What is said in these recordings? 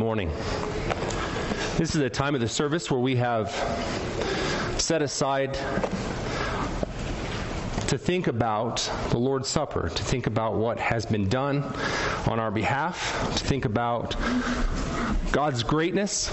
morning. This is a time of the service where we have set aside to think about the Lord's Supper, to think about what has been done on our behalf, to think about God's greatness,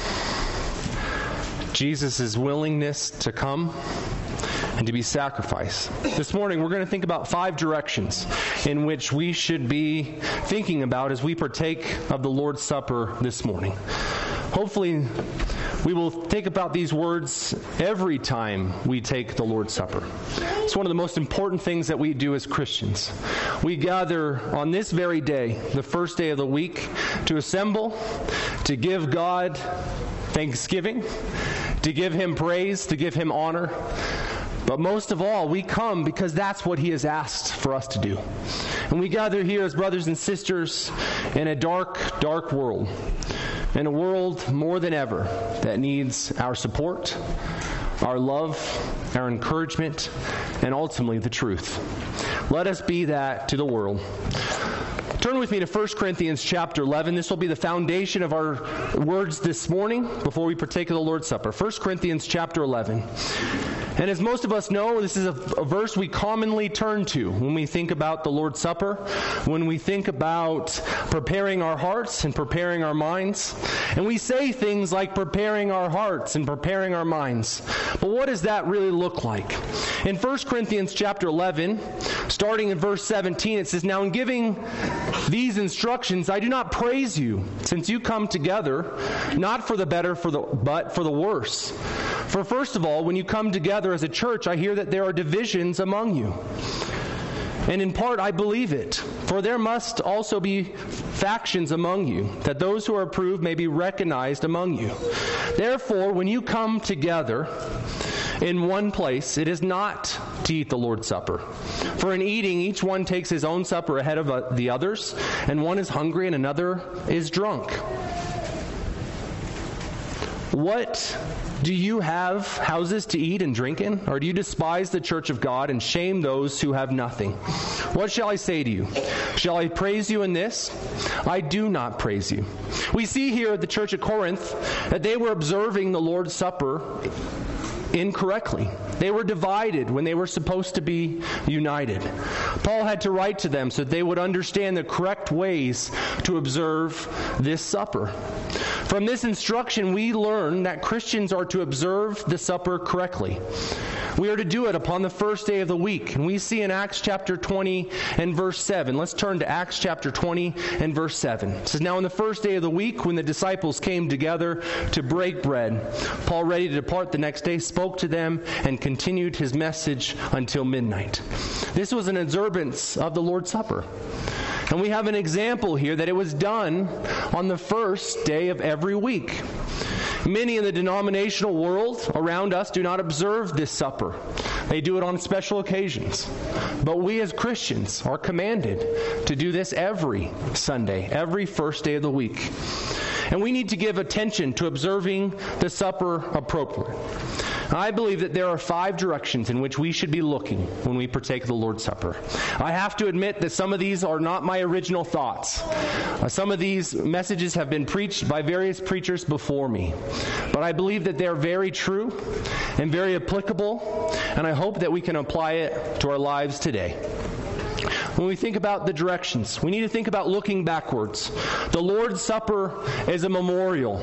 Jesus' willingness to come and to be sacrificed. This morning we're going to think about 5 directions in which we should be thinking about as we partake of the Lord's Supper this morning. Hopefully we will think about these words every time we take the Lord's Supper. It's one of the most important things that we do as Christians. We gather on this very day, the first day of the week, to assemble, to give God thanksgiving, to give Him praise, to give Him honor. But most of all, we come because that's what He has asked for us to do. And we gather here as brothers and sisters in a dark, dark world. In a world more than ever that needs our support, our love, our encouragement, and ultimately the truth. Let us be that to the world. Turn with me to 1 Corinthians chapter 11. This will be the foundation of our words this morning before we partake of the Lord's Supper. 1 Corinthians chapter 11. And as most of us know, this is a verse we commonly turn to when we think about the Lord's Supper, when we think about preparing our hearts and preparing our minds. And we say things like preparing our hearts and preparing our minds. But what does that really look like? In 1 Corinthians chapter 11, starting in verse 17, it says, "Now in giving these instructions, I do not praise you, since you come together, not for the better, but for the worse. For first of all, when you come together as a church, I hear that there are divisions among you. And in part, I believe it. For there must also be factions among you, that those who are approved may be recognized among you. Therefore, when you come together in one place, it is not to eat the Lord's Supper. For in eating, each one takes his own supper ahead of the others, and one is hungry and another is drunk. What? Do you have houses to eat and drink in? Or do you despise the church of God and shame those who have nothing? What shall I say to you? Shall I praise you in this? I do not praise you." We see here at the church at Corinth that they were observing the Lord's Supper incorrectly. They were divided when they were supposed to be united. Paul had to write to them so that they would understand the correct ways to observe this supper. From this instruction, we learn that Christians are to observe the supper correctly. We are to do it upon the first day of the week. And we see in Acts chapter 20 and verse 7. Let's turn to Acts chapter 20 and verse 7. It says, "Now on the first day of the week, when the disciples came together to break bread, Paul, ready to depart the next day, spoke to them and continued his message until midnight." This was an observance of the Lord's Supper. And we have an example here that it was done on the first day of every week. Many in the denominational world around us do not observe this supper. They do it on special occasions. But we as Christians are commanded to do this every Sunday, every first day of the week. And we need to give attention to observing the supper appropriately. I believe that there are 5 directions in which we should be looking when we partake of the Lord's Supper. I have to admit that some of these are not my original thoughts. Some of these messages have been preached by various preachers before me. But I believe that they are very true and very applicable, and I hope that we can apply it to our lives today. When we think about the directions, we need to think about looking backwards. The Lord's Supper is a memorial.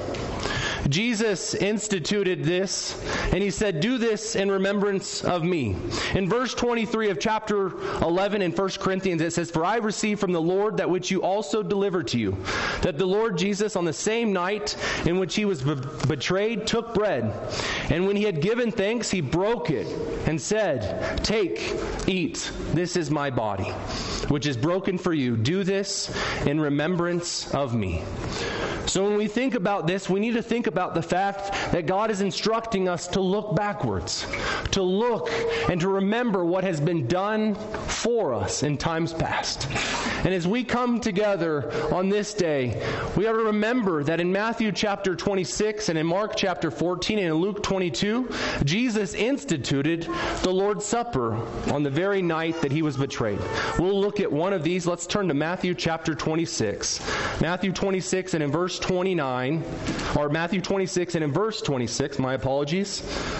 Jesus instituted this, and He said, "Do this in remembrance of me." In verse 23 of chapter 11 in 1 Corinthians, it says, "For I received from the Lord that which you also delivered to you, that the Lord Jesus, on the same night in which He was betrayed, took bread. And when He had given thanks, He broke it and said, 'Take, eat, this is my body, which is broken for you. Do this in remembrance of me.'" So when we think about this, we need to think about the fact that God is instructing us to look backwards, to look and to remember what has been done for us in times past. And as we come together on this day, we ought to remember that in Matthew chapter 26 and in Mark chapter 14 and in Luke 22, Jesus instituted the Lord's Supper on the very night that he was betrayed. We'll look at one of these. Let's turn to Matthew chapter 26. Matthew 26 and in verse 29, or Matthew 26 and in verse 26, my apologies.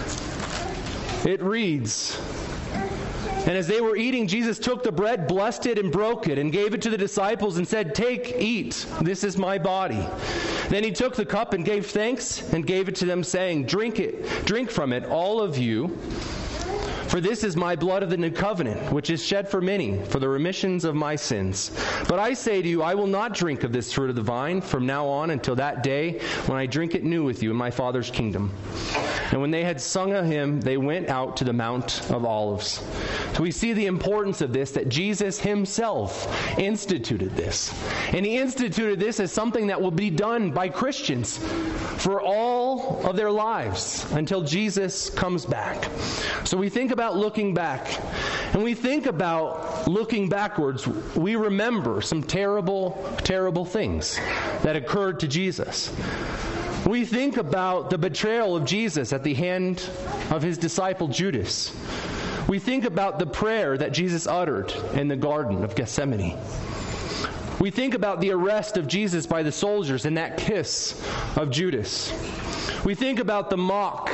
It reads, "And as they were eating, Jesus took the bread, blessed it, and broke it, and gave it to the disciples, and said, 'Take, eat, this is my body.' Then he took the cup and gave thanks, and gave it to them, saying, 'Drink from it, all of you. For this is my blood of the new covenant, which is shed for many, for the remissions of my sins. But I say to you, I will not drink of this fruit of the vine from now on until that day when I drink it new with you in my Father's kingdom.' And when they had sung a hymn, they went out to the Mount of Olives." So we see the importance of this, that Jesus himself instituted this. And he instituted this as something that will be done by Christians for all of their lives until Jesus comes back. So we think about looking back. And we think about looking backwards. We remember some terrible, terrible things that occurred to Jesus. We think about the betrayal of Jesus at the hand of his disciple Judas. We think about the prayer that Jesus uttered in the Garden of Gethsemane. We think about the arrest of Jesus by the soldiers and that kiss of Judas. We think about the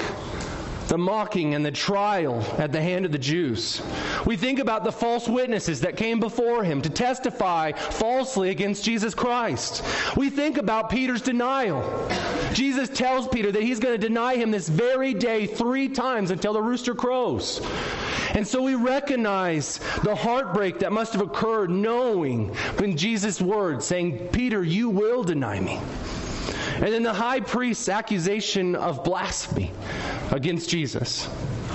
mocking and the trial at the hand of the Jews. We think about the false witnesses that came before him to testify falsely against Jesus Christ. We think about Peter's denial. Jesus tells Peter that he's going to deny him this very day 3 times until the rooster crows. And so we recognize the heartbreak that must have occurred knowing in Jesus' words saying, "Peter, you will deny me." And then the high priest's accusation of blasphemy against Jesus.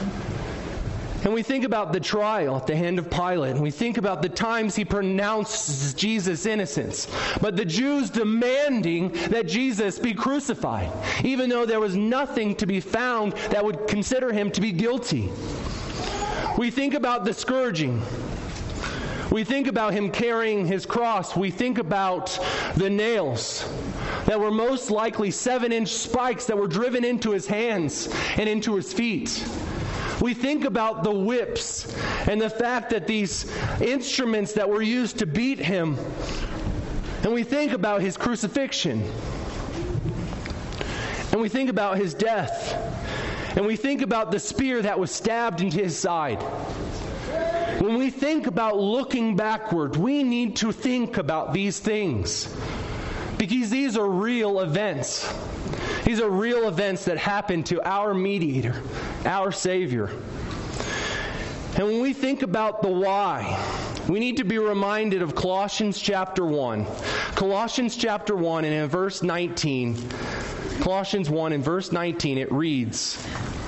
And we think about the trial at the hand of Pilate, and we think about the times he pronounced Jesus' innocence, but the Jews demanding that Jesus be crucified, even though there was nothing to be found that would consider him to be guilty. We think about the scourging. We think about him carrying his cross. We think about the nails that were most likely 7-inch spikes that were driven into his hands and into his feet. We think about the whips and the fact that these instruments that were used to beat him. And we think about his crucifixion. And we think about his death. And we think about the spear that was stabbed into his side. When we think about looking backward, we need to think about these things. Because these are real events. These are real events that happened to our mediator, our Savior. And when we think about the why, we need to be reminded of Colossians chapter 1. Colossians chapter 1 and in verse 19, Colossians 1 and verse 19, it reads,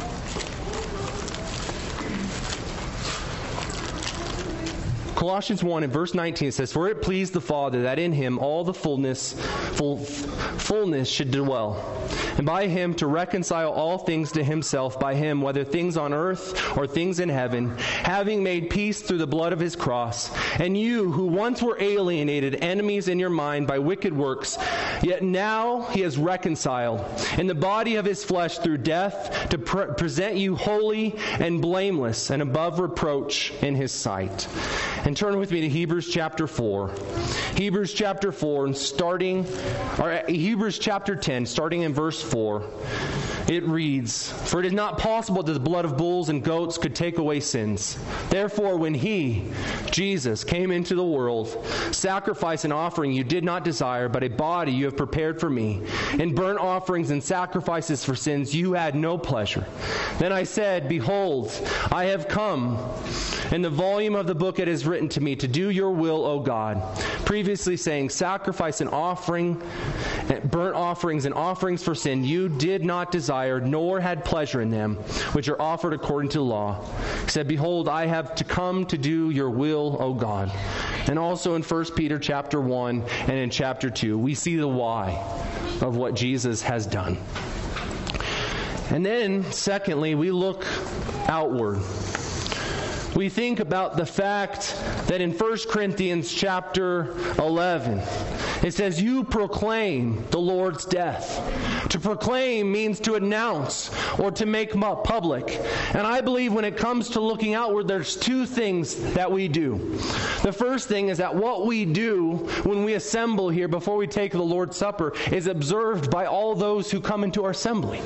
Colossians 1 and verse 19, it says, "For it pleased the Father that in him all the fullness should dwell, and by him to reconcile all things to himself, by him, whether things on earth or things in heaven, having made peace through the blood of his cross. And you, who once were alienated, enemies in your mind by wicked works, yet now he has reconciled in the body of his flesh through death to present you holy and blameless and above reproach in his sight." And turn with me to Hebrews chapter 4. Hebrews chapter 4 and Hebrews chapter 10, starting in verse 4. It reads, "For it is not possible that the blood of bulls and goats could take away sins. Therefore, when he, Jesus, came into the world, sacrifice and offering you did not desire, but a body you have prepared for me. In burnt offerings and sacrifices for sins you had no pleasure. Then I said, Behold, I have come. In the volume of the book it is written to me to do your will, O God." Previously saying, sacrifice and offering, burnt offerings and offerings for sin you did not desire, nor had pleasure in them, which are offered according to law. He said, "Behold, I have to come to do your will, O God." And also in 1 Peter chapter 1 and in chapter 2, we see the why of what Jesus has done. And then, secondly, we look outward. we think about the fact that in 1 Corinthians chapter 11, it says, you proclaim the Lord's death. To proclaim means to announce or to make public. And I believe when it comes to looking outward, there's two things that we do. The first thing is that what we do when we assemble here before we take the Lord's Supper is observed by all those who come into our assembly.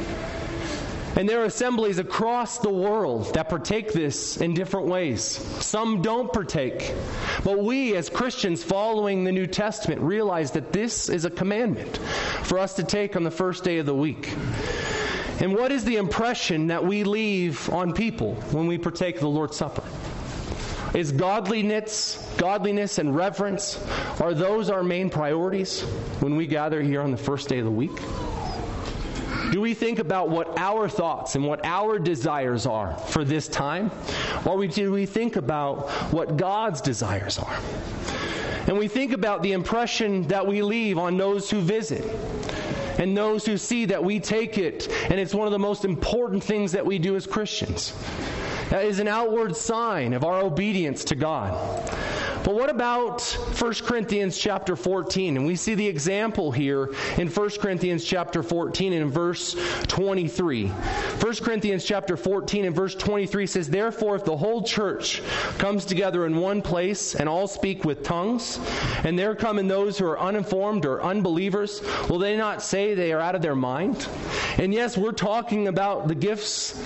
And there are assemblies across the world that partake this in different ways. Some don't partake. But we as Christians following the New Testament realize that this is a commandment for us to take on the first day of the week. And what is the impression that we leave on people when we partake of the Lord's Supper? Is godliness and reverence, are those our main priorities when we gather here on the first day of the week? Do we think about what our thoughts and what our desires are for this time? Or do we think about what God's desires are? And we think about the impression that we leave on those who visit and those who see that we take it, and it's one of the most important things that we do as Christians. That is an outward sign of our obedience to God. But what about 1 Corinthians chapter 14? And we see the example here in 1 Corinthians chapter 14 and in verse 23. 1 Corinthians chapter 14 and verse 23 says, therefore, if the whole church comes together in one place and all speak with tongues, and there come in those who are uninformed or unbelievers, will they not say they are out of their mind? And yes, we're talking about the gifts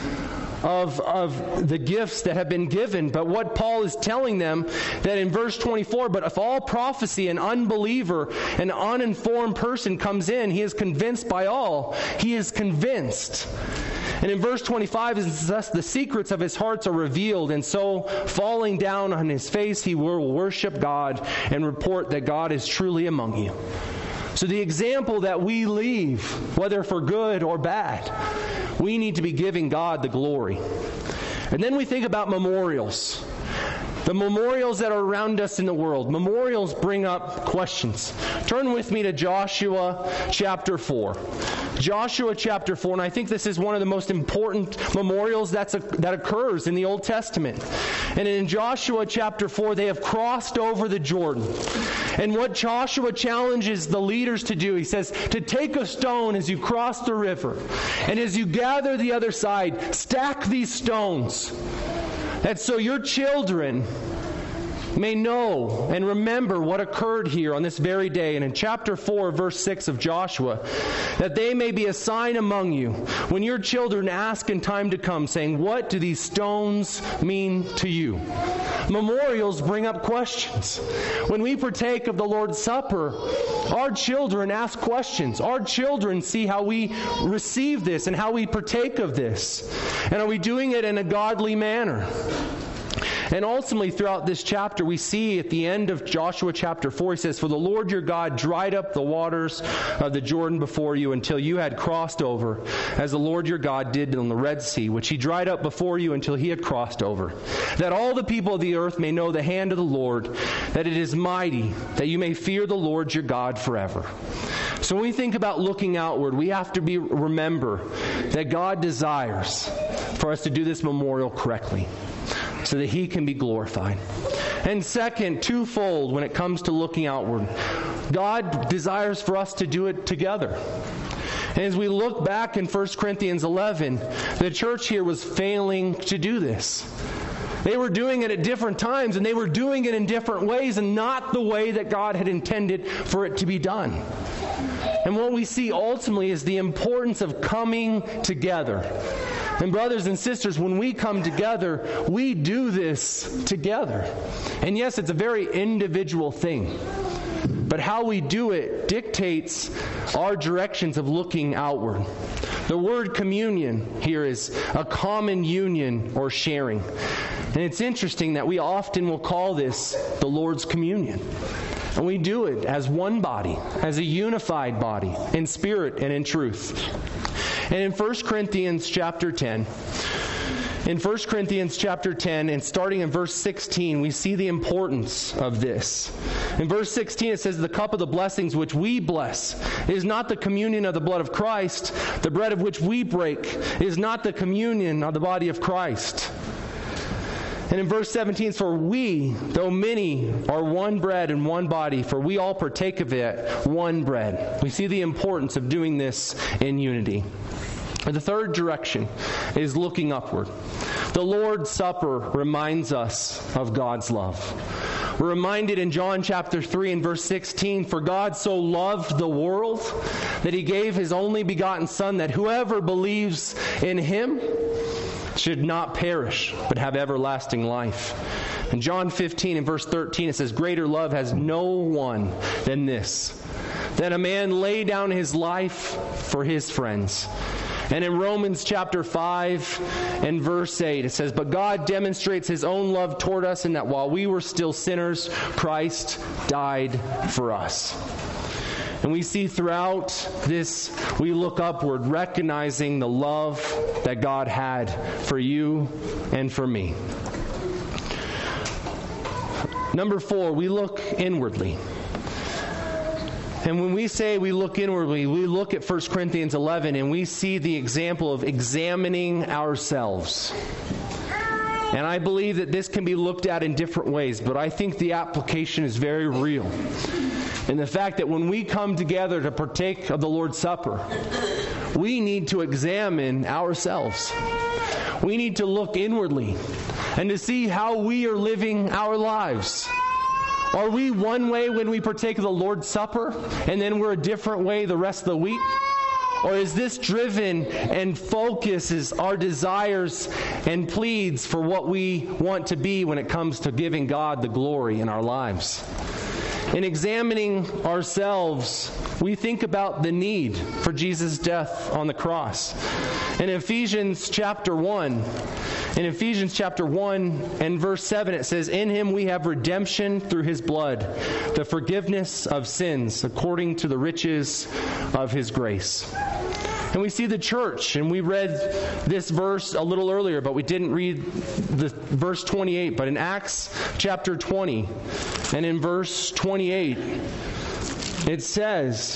of the gifts that have been given. But what Paul is telling them, that in verse 24, but if all prophecy, an unbeliever, an uninformed person comes in, he is convinced by all. He is convinced. And in verse 25, it says, thus the secrets of his hearts are revealed, and so falling down on his face, he will worship God and report that God is truly among you. So the example that we leave, whether for good or bad, we need to be giving God the glory. And then we think about memorials. The memorials that are around us in the world. Memorials bring up questions. Turn with me to Joshua chapter 4. Joshua chapter 4, and I think this is one of the most important memorials that occurs in the Old Testament. And in Joshua chapter 4, they have crossed over the Jordan. And what Joshua challenges the leaders to do, he says, to take a stone as you cross the river. And as you gather the other side, stack these stones. That so your children may know and remember what occurred here on this very day. And in chapter 4, verse 6 of Joshua, that they may be a sign among you when your children ask in time to come, saying, what do these stones mean to you? Memorials bring up questions. When we partake of the Lord's Supper, our children ask questions. Our children see how we receive this and how we partake of this. And are we doing it in a godly manner? And ultimately, throughout this chapter, we see at the end of Joshua chapter 4, he says, for the Lord your God dried up the waters of the Jordan before you until you had crossed over, as the Lord your God did on the Red Sea, which he dried up before you until he had crossed over. That all the people of the earth may know the hand of the Lord, that it is mighty, that you may fear the Lord your God forever. So when we think about looking outward, we have to remember that God desires for us to do this memorial correctly, so that he can be glorified. And second, twofold when it comes to looking outward, God desires for us to do it together. And as we look back in 1 Corinthians 11, the church here was failing to do this. They were doing it at different times, and they were doing it in different ways, and not the way that God had intended for it to be done. And what we see ultimately is the importance of coming together. And brothers and sisters, when we come together, we do this together. And yes, it's a very individual thing. But how we do it dictates our directions of looking outward. The word communion here is a common union or sharing. And it's interesting that we often will call this the Lord's communion. And we do it as one body, as a unified body, in spirit and in truth. And in 1 Corinthians chapter 10, and starting in verse 16, we see the importance of this. In verse 16 it says, the cup of the blessings which we bless is not the communion of the blood of Christ. The bread of which we break is not the communion of the body of Christ. And in verse 17, for we, though many, are one bread and one body, for we all partake of it, one bread. We see the importance of doing this in unity. The third direction is looking upward. The Lord's Supper reminds us of God's love. We're reminded in John chapter 3 and verse 16, for God so loved the world that he gave his only begotten Son, that whoever believes in him should not perish, but have everlasting life. In John 15 and verse 13, it says, greater love has no one than this, that a man lay down his life for his friends. And in Romans chapter 5 and verse 8, it says, but God demonstrates his own love toward us in that while we were still sinners, Christ died for us. And we see throughout this, we look upward, recognizing the love that God had for you and for me. Number 4, we look inwardly. And when we say we look inwardly, we look at 1 Corinthians 11 and we see the example of examining ourselves. And I believe that this can be looked at in different ways, but I think the application is very real. And the fact that when we come together to partake of the Lord's Supper, we need to examine ourselves. We need to look inwardly and to see how we are living our lives. Are we one way when we partake of the Lord's Supper, and then we're a different way the rest of the week? Or is this driven and focuses our desires and pleads for what we want to be when it comes to giving God the glory in our lives? In examining ourselves, we think about the need for Jesus' death on the cross. In Ephesians chapter 1 and verse 7, it says, in him we have redemption through his blood, the forgiveness of sins, according to the riches of his grace. And we see the church, and we read this verse a little earlier, but we didn't read the verse 28. But in Acts chapter 20, and in verse 28, it says,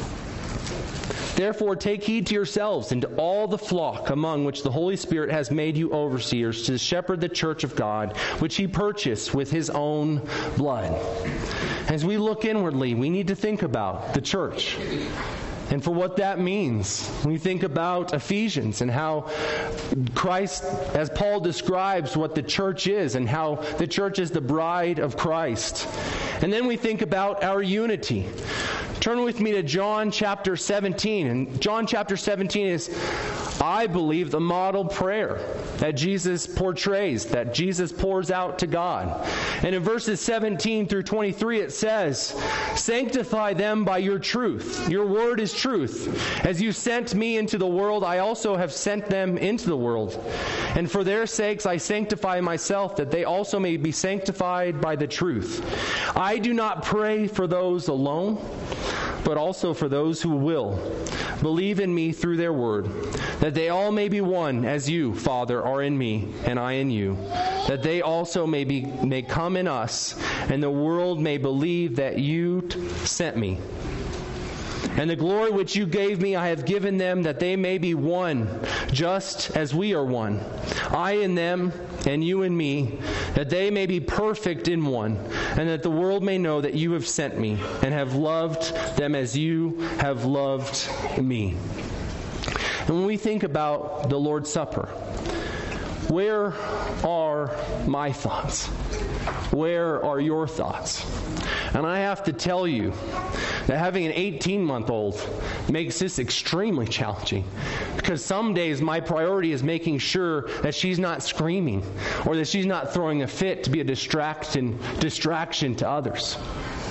therefore take heed to yourselves and to all the flock among which the Holy Spirit has made you overseers to shepherd the church of God, which he purchased with his own blood. As we look inwardly, we need to think about the church. And for what that means, we think about Ephesians and how Christ, as Paul describes what the church is and how the church is the bride of Christ. And then we think about our unity. Turn with me to John chapter 17. And John chapter 17 is, I believe, the model prayer that Jesus portrays, that Jesus pours out to God. And in verses 17 through 23 it says, sanctify them by your truth. Your word is truth. As you sent me into the world, I also have sent them into the world. And for their sakes I sanctify myself, that they also may be sanctified by the truth. I do not pray for those alone, but also for those who will believe in me through their word, that they all may be one, as you, Father, are in me, and I in you, that they also may come in us, and the world may believe that you sent me. And the glory which you gave me I have given them, that they may be one, just as we are one. I in them, and you in me, that they may be perfect in one, and that the world may know that you have sent me, and have loved them as you have loved me. And when we think about the Lord's Supper, where are my thoughts? Where are your thoughts? And I have to tell you that having an 18-month-old makes this extremely challenging, because some days my priority is making sure that she's not screaming or that she's not throwing a fit to be a distraction to others.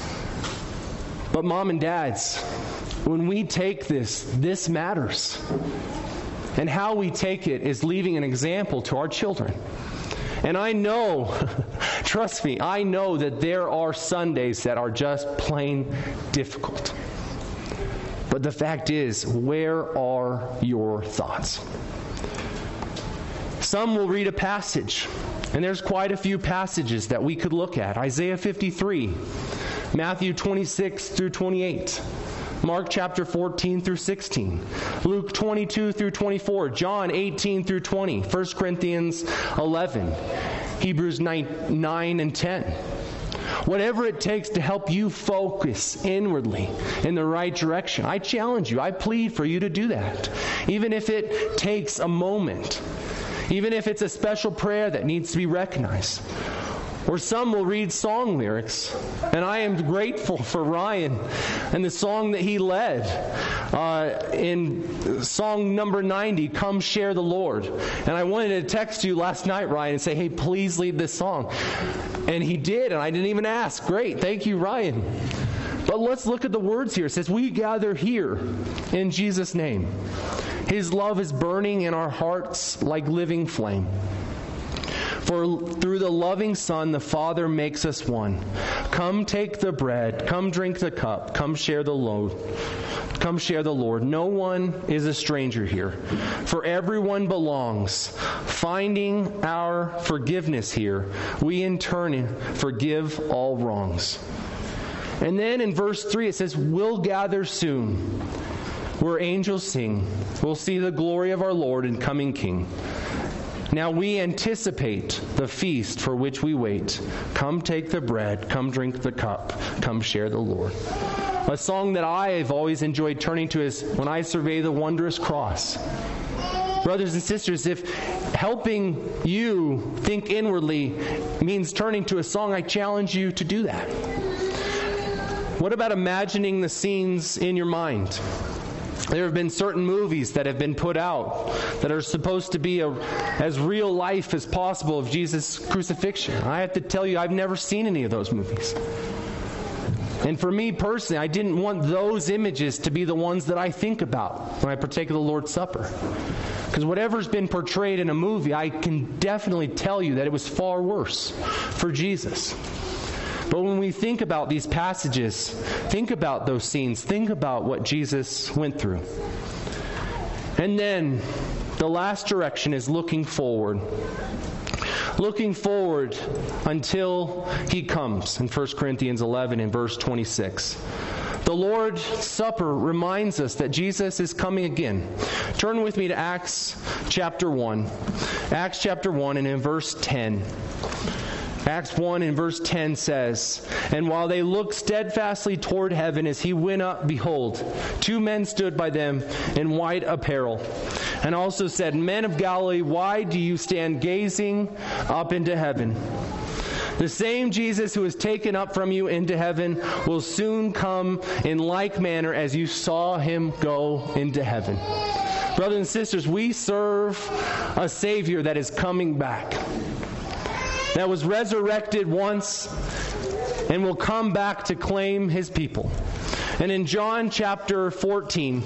But mom and dads, when we take this matters. And how we take it is leaving an example to our children. And I know, trust me, I know that there are Sundays that are just plain difficult. But the fact is, where are your thoughts? Some will read a passage, and there's quite a few passages that we could look at. Isaiah 53, Matthew 26 through 28. Mark chapter 14 through 16, Luke 22 through 24, John 18 through 20, 1 Corinthians 11. Hebrews 9 and 10. Whatever it takes to help you focus inwardly in the right direction, I challenge you, I plead for you to do that. Even if it takes a moment, even if it's a special prayer that needs to be recognized. Or some will read song lyrics. And I am grateful for Ryan and the song that he led in song number 90, Come Share the Lord. And I wanted to text you last night, Ryan, and say, hey, please lead this song. And he did, and I didn't even ask. Great, thank you, Ryan. But let's look at the words here. It says, we gather here in Jesus' name. His love is burning in our hearts like living flame. For through the loving Son, the Father makes us one. Come take the bread, come drink the cup, come share the load. Come share the Lord. No one is a stranger here, for everyone belongs. Finding our forgiveness here, we in turn forgive all wrongs. And then in verse 3 it says, we'll gather soon, where angels sing. We'll see the glory of our Lord and coming King. Now we anticipate the feast for which we wait. Come take the bread, come drink the cup, come share the Lord. A song that I've always enjoyed turning to is When I Survey the Wondrous Cross. Brothers and sisters, if helping you think inwardly means turning to a song, I challenge you to do that. What about imagining the scenes in your mind? There have been certain movies that have been put out that are supposed to be as real life as possible of Jesus' crucifixion. I have to tell you, I've never seen any of those movies. And for me personally, I didn't want those images to be the ones that I think about when I partake of the Lord's Supper. Because whatever's been portrayed in a movie, I can definitely tell you that it was far worse for Jesus. But when we think about these passages, think about those scenes, think about what Jesus went through. And then the last direction is looking forward. Looking forward until He comes in 1 Corinthians 11 and verse 26. The Lord's Supper reminds us that Jesus is coming again. Turn with me to Acts chapter 1. Acts chapter 1 and in verse 10. Acts 1 and verse 10 says, And while they looked steadfastly toward heaven as he went up, behold, 2 men stood by them in white apparel, and also said, Men of Galilee, why do you stand gazing up into heaven? The same Jesus who was taken up from you into heaven will soon come in like manner as you saw him go into heaven. Brothers and sisters, we serve a Savior that is coming back, that was resurrected once and will come back to claim his people. And in John chapter 14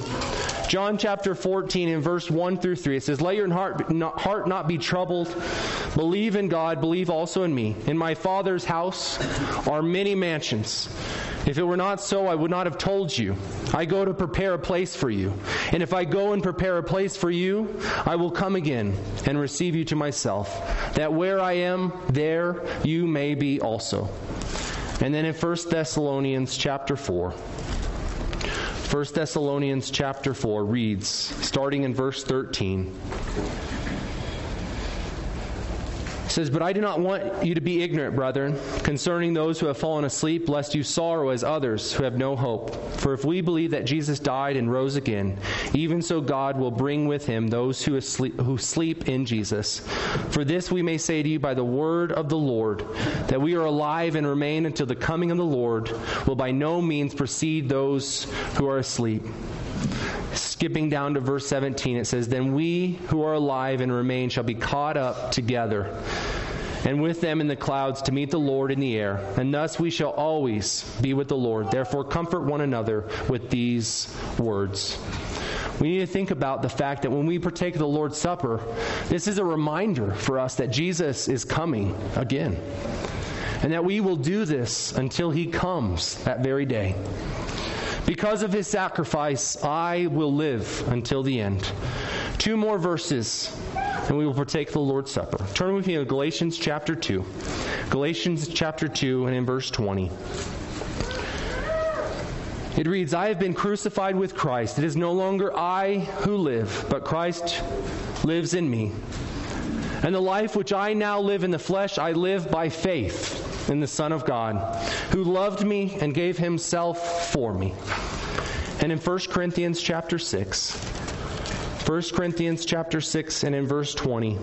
in verse 1 through 3, it says, Let your heart not be troubled. Believe in God, believe also in me. In my Father's house are many mansions. If it were not so, I would not have told you. I go to prepare a place for you. And if I go and prepare a place for you, I will come again and receive you to myself, that where I am, there you may be also. And then in 1 Thessalonians chapter 4 reads, starting in verse 13. It says, But I do not want you to be ignorant, brethren, concerning those who have fallen asleep, lest you sorrow as others who have no hope. For if we believe that Jesus died and rose again, even so God will bring with him those who sleep in Jesus. For this we may say to you by the word of the Lord, that we are alive and remain until the coming of the Lord will by no means precede those who are asleep. Skipping down to verse 17, it says, Then we who are alive and remain shall be caught up together, and with them in the clouds to meet the Lord in the air. And thus we shall always be with the Lord. Therefore comfort one another with these words. We need to think about the fact that when we partake of the Lord's Supper, this is a reminder for us that Jesus is coming again, and that we will do this until he comes that very day. Because of his sacrifice, I will live until the end. 2 more verses, and we will partake the Lord's Supper. Turn with me to Galatians chapter 2. Galatians chapter 2, and in verse 20. It reads, I have been crucified with Christ. It is no longer I who live, but Christ lives in me. And the life which I now live in the flesh, I live by faith in the Son of God, who loved me and gave himself for me. And in 1 Corinthians chapter 6, 1 Corinthians chapter 6 and in verse 20,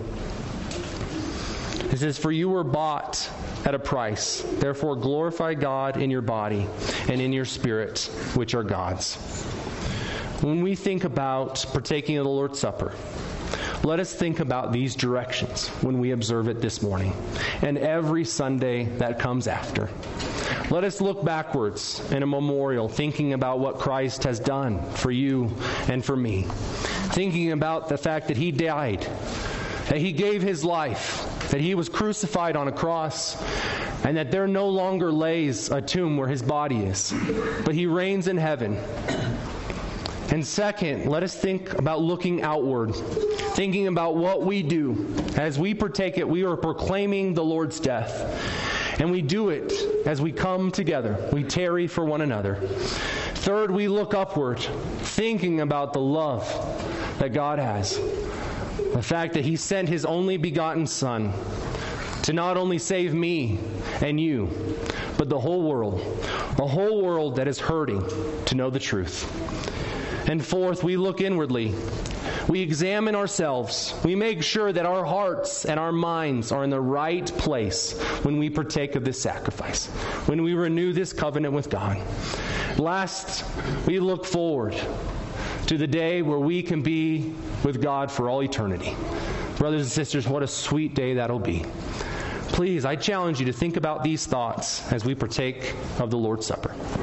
it says, "For you were bought at a price. Therefore glorify God in your body and in your spirit, which are God's." When we think about partaking of the Lord's Supper, let us think about these directions when we observe it this morning and every Sunday that comes after. Let us look backwards in a memorial, thinking about what Christ has done for you and for me. Thinking about the fact that he died, that he gave his life, that he was crucified on a cross, and that there no longer lays a tomb where his body is, but he reigns in heaven. And second, let us think about looking outward, thinking about what we do. As we partake it, we are proclaiming the Lord's death. And we do it as we come together. We tarry for one another. Third, we look upward, thinking about the love that God has. The fact that he sent his only begotten Son to not only save me and you, but the whole world that is hurting to know the truth. And fourth, we look inwardly. We examine ourselves. We make sure that our hearts and our minds are in the right place when we partake of this sacrifice, when we renew this covenant with God. Last, we look forward to the day where we can be with God for all eternity. Brothers and sisters, what a sweet day that'll be. Please, I challenge you to think about these thoughts as we partake of the Lord's Supper.